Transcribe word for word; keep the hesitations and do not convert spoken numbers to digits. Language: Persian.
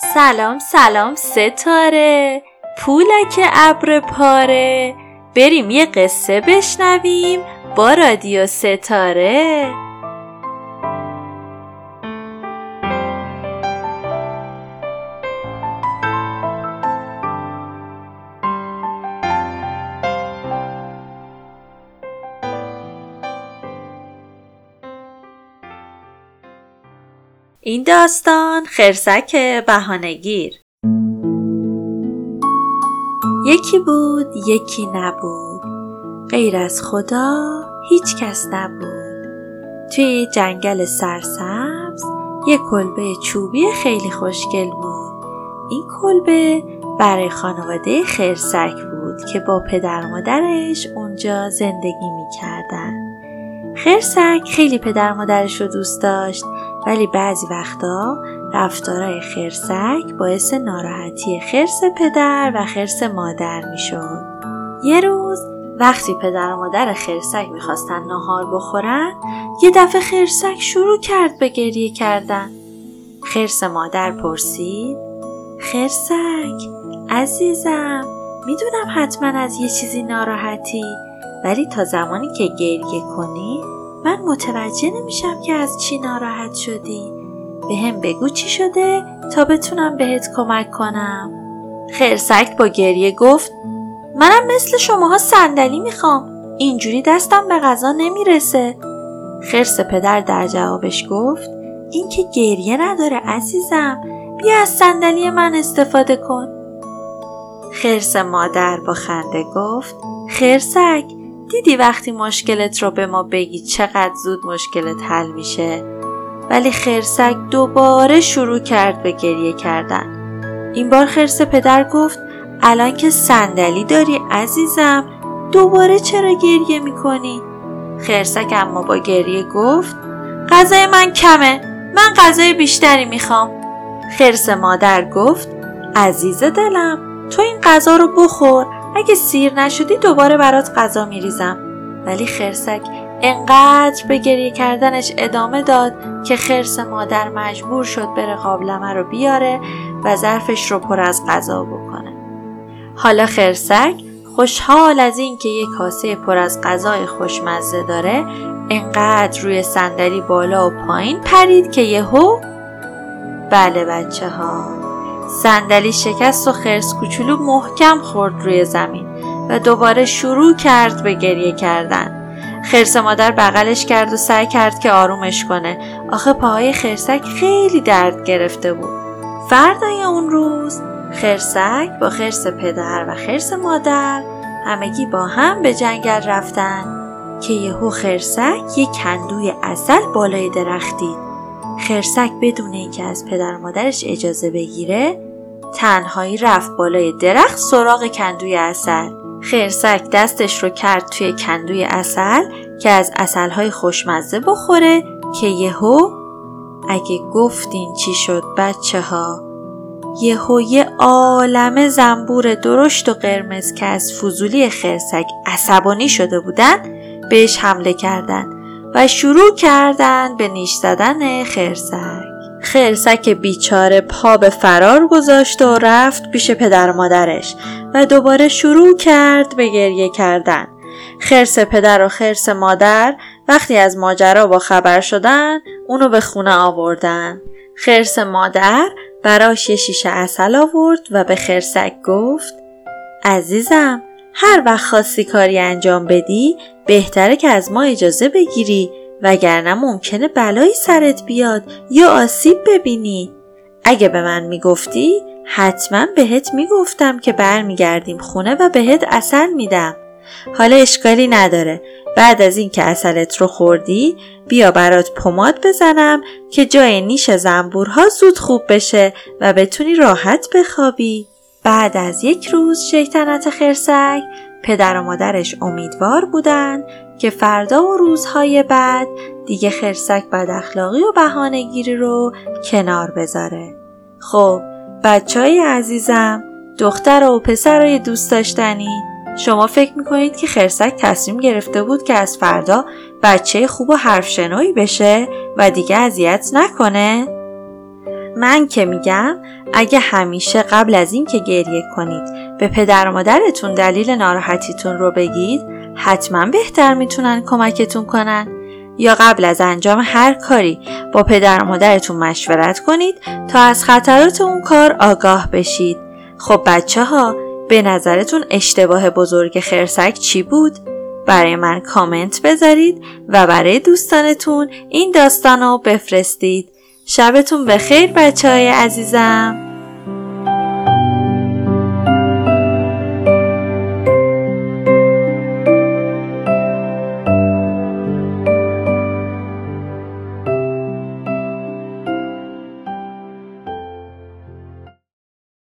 سلام سلام ستاره، پولک ابر پاره، بریم یه قصه بشنویم با رادیو ستاره. این داستان خرسک بهانه‌گیر. یکی بود یکی نبود، غیر از خدا هیچ کس نبود. توی جنگل سرسبز یک کلبه چوبی خیلی خوشگل بود. این کلبه برای خانواده خرسک بود که با پدر مادرش اونجا زندگی می‌کردن. خرسک خیلی پدر مادرش رو دوست داشت، ولی بعضی وقتا رفتارهای خرسک باعث ناراحتی خرس پدر و خرس مادر می شد. یه روز وقتی پدر و مادر خرسک می خواستن ناهار بخورن، یه دفعه خرسک شروع کرد به گریه کردن. خرس مادر پرسید: خرسک عزیزم، میدونم حتما از یه چیزی ناراحتی، ولی تا زمانی که گریه کنی من متوجه نمیشم که از چی ناراحت شدی. به هم بگو چی شده تا بتونم بهت کمک کنم. خرسک با گریه گفت: منم مثل شماها صندلی میخوام، اینجوری دستم به غذا نمیرسه. خرس پدر در جوابش گفت: این که گریه نداره عزیزم، بیا از صندلی من استفاده کن. خرس مادر با خنده گفت: خرسک، دیدی وقتی مشکلت رو به ما بگی چقدر زود مشکلت حل میشه؟ ولی خرسک دوباره شروع کرد به گریه کردن. این بار خرس پدر گفت: الان که صندلی داری عزیزم، دوباره چرا گریه میکنی؟ خرسک اما با گریه گفت: غذای من کمه، من غذای بیشتری میخوام. خرس مادر گفت: عزیز دلم، تو این غذا رو بخور، اگه سیر نشدی دوباره برات غذا میریزم. ولی خرسک انقدر به گریه کردنش ادامه داد که خرس مادر مجبور شد بره قابلمه رو بیاره و ظرفش رو پر از غذا بکنه. حالا خرسک خوشحال از این که یک کاسه پر از غذای خوشمزه داره، انقدر روی صندلی بالا و پایین پرید که یهو بله بچه ها، صندلی شکست و خرس کوچولو محکم خورد روی زمین و دوباره شروع کرد به گریه کردن. خرس مادر بغلش کرد و سعی کرد که آرومش کنه، آخه پاهای خرسک خیلی درد گرفته بود. فردای اون روز خرسک با خرس پدر و خرس مادر همگی با هم به جنگل رفتن که یهو خرسک یک کندوی عسل بالای درخت دید. خرسک بدون اینکه از پدر مادرش اجازه بگیره تنهایی رفت بالای درخت سراغ کندوی عسل. خرسک دستش رو کرد توی کندوی عسل که از عسلهای خوشمزه بخوره که یهو، اگه گفتین چی شد بچه ها، یهو یه عالمه زنبور درشت و قرمز که از فضولی خرسک عصبانی شده بودن بهش حمله کردن و شروع کردن به نیش زدن خرسک. خرسک بیچاره پا به فرار گذاشت و رفت پیش پدر مادرش و دوباره شروع کرد به گریه کردن. خرس پدر و خرس مادر وقتی از ماجرا با خبر شدن اونو به خونه آوردن. خرس مادر براش یه شیشه عسل آورد و به خرسک گفت: عزیزم، هر وقت خواستی کاری انجام بدی بهتره که از ما اجازه بگیری، وگرنه ممکنه بلایی سرت بیاد یا آسیب ببینی. اگه به من میگفتی حتما بهت میگفتم که برمیگردیم خونه و بهت عسل میدم. حالا اشکالی نداره، بعد از این که عسلت رو خوردی بیا برات پماد بزنم که جای نیش زنبورها زود خوب بشه و بتونی راحت بخوابی. بعد از یک روز شیطنت خرسک، پدر و مادرش امیدوار بودن که فردا و روزهای بعد دیگه خرسک بد اخلاقی و بهانه‌گیری رو کنار بذاره. خب بچهای عزیزم، دختر و پسرای دوست داشتنی، شما فکر میکنید که خرسک تصمیم گرفته بود که از فردا بچه خوب و حرف شنوی بشه و دیگه اذیت نکنه؟ من که میگم اگه همیشه قبل از این که گریه کنید به پدر و مادرتون دلیل ناراحتیتون رو بگید، حتما بهتر میتونن کمکتون کنن. یا قبل از انجام هر کاری با پدر و مادرتون مشورت کنید تا از خطرات اون کار آگاه بشید. خب بچه ها، به نظرتون اشتباه بزرگ خرسک چی بود؟ برای من کامنت بذارید و برای دوستانتون این داستانو بفرستید. شبتون بخیر بچه های عزیزم.